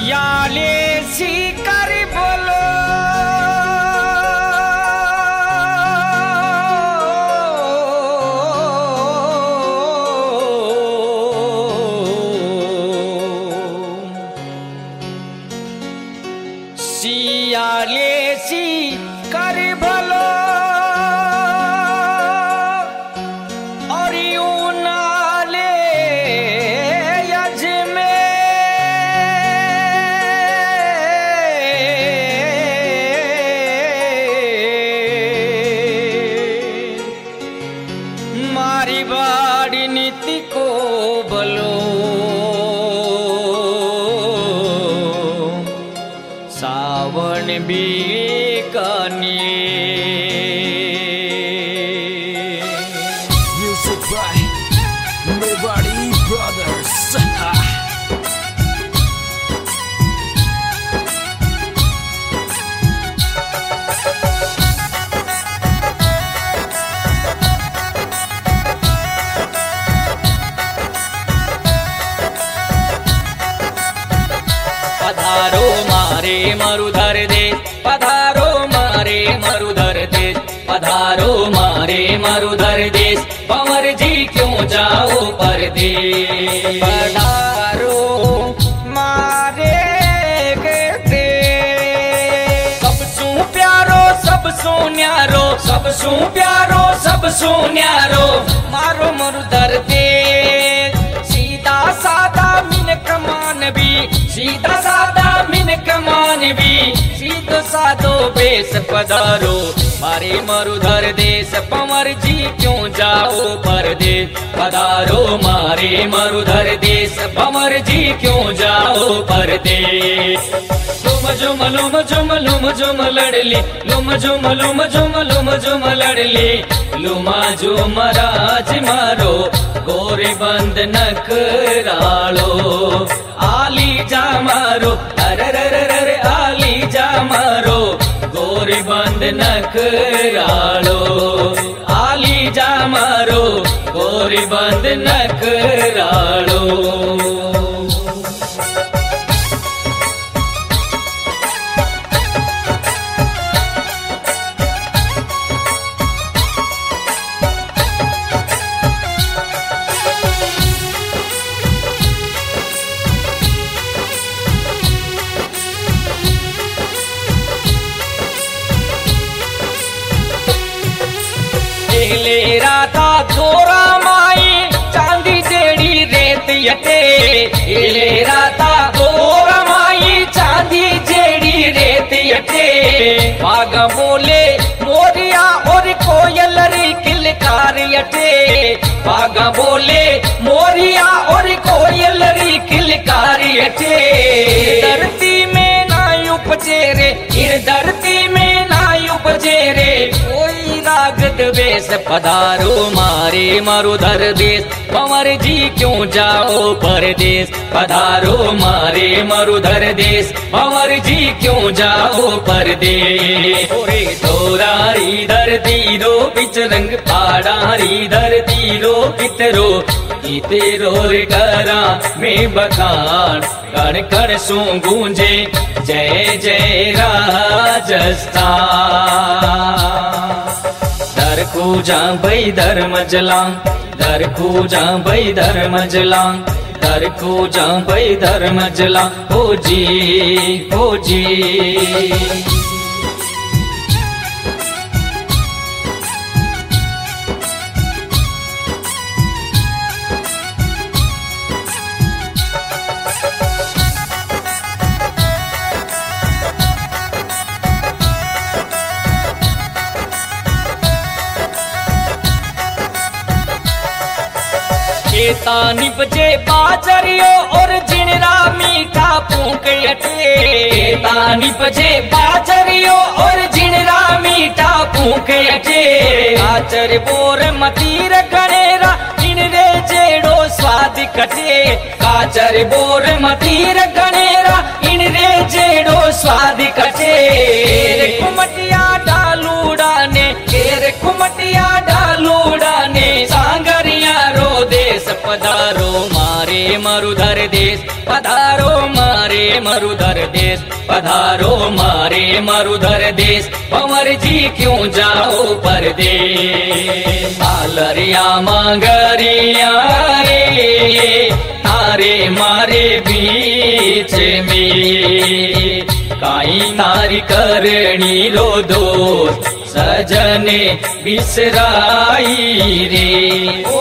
Yale शिकार बोलो सियाले शिकार बोलो और यूनाले यजमे मारी बाड़ी नीति को बोलो सावन बीकाने Music by Mewari Brothers. पधारो मारे मरुधर देश, पधारो मारे मरुधर देश, पधारो मारे मरुधर देश, पंवर जी क्यों जाओ परदेश। पधारो मारे के देश, सबसू प्यारो सबसू न्यारो, सबसू प्यारो सबसू न्यारो, मारो मरुधर देश। सीधा सादा मिनक मानवी, सीधा सादा मिनक मानवी, सीधो साधो बेस पधारो मारे मरुधर देश, पंवर जी क्यों जाओ परदेश। पधारो मारे मरुधर देश, पंवर जी क्यों जाओ परदेश। लुम झुम लुम झुम लुम झुम लड़ली, लुम झुम लुम झुम लुम झुम लड़ली, लुमा झुम राज मारो गोरे बंद नखरालो। आली जा मारो अरे आली जा मारो गोरे बंद नखरालो। आली जा मारो गोरे बंद नखरालो। ले राता थोरा माई चांदी जेड़ी रेत यटे, ले राता थोरा माई चांदी जेड़ी रेत यटे। बागा बोले मोरिया और कोयल री किलकार यटे, बागा बोले मोरिया और कोयल री किलकार यटे। धरती में ना उपजे रे, इन धरती में ना उपजे रे कोई रागत वेश। पधारो मारे मरुधर देश, पंवर जी क्यों जाओ परदेश। पधारो मारे मरुधर देश, पंवर जी क्यों जाओ परदेश। ओरे तोरारी धरती रो बिच रंग पाड़ारी धरती रो पितरो, तेरो रे करा में बखान कण कण सो गूंजे जय जय राजस्थान। दर खूजा भई धर्म जलां, दर खूजा भई धर्म जलां, दर खूजा भई धर्म जलां। हो जी हो जी। केता निपजे बाजरियो और जिनरा मीठा फूंक यटे। केता निपजे बाजरियो और जिनरा मीठा फूंक यटे। काचर बोर मतीर गणेरा इनरे जेड़ो स्वाद कटे। काचर बोर मतीर गणेरा इनरे जेड़ो स्वाद कटे। कुमटिया डालूड़ा ने केर कुमटिया डालूड़ा ने सांगरिया रो देश। पधारो मारे मरुधर देश, पधारो मारे मरुधर देश, पधारो मारे मरुधर देश, भंवर जी क्यों जाओ परदेश। आलरिया मांगरिया रे तारे मारे बीच में, काई तारी करणी रो दोस्त सजने बिसराई रे। ओ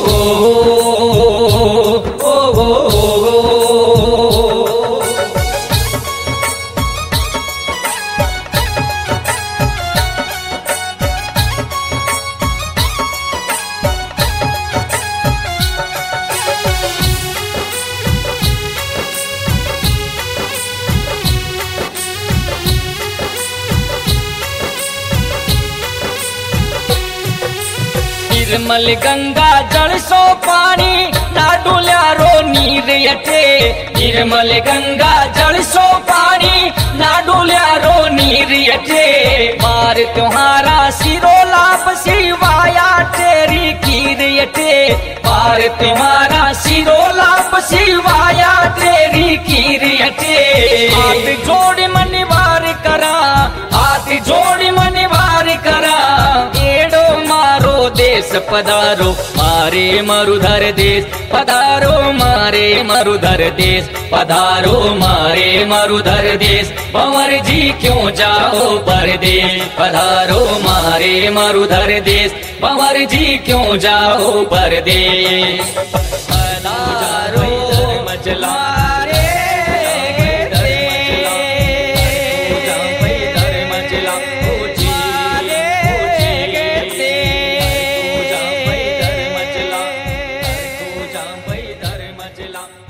निर्मल गंगा जल सो पानी ना डोल्या रो नीर यटे। निर्मल गंगा जल सो पानी ना डोल्या रो नीर यटे। मार तुम्हारा सिरो लाप सिवाया तेरी कीर यटे। मार तुम्हारा सिरो लाप सिवाया तेरी कीर यटे। हाथ जोड़ मन वार करा, हाथ जोड़ मन वार करा, एड़ो मारो देश पधारो मारे मरुधर देश, पधारो मारे मरुधर देश, पधारो मारे मरुधर देश, भंवर जी क्यों जाओ परदेश। पधारो मारे मरुधर देश, भंवर जी क्यों जाओ परदेश। पधारो मजला मचला।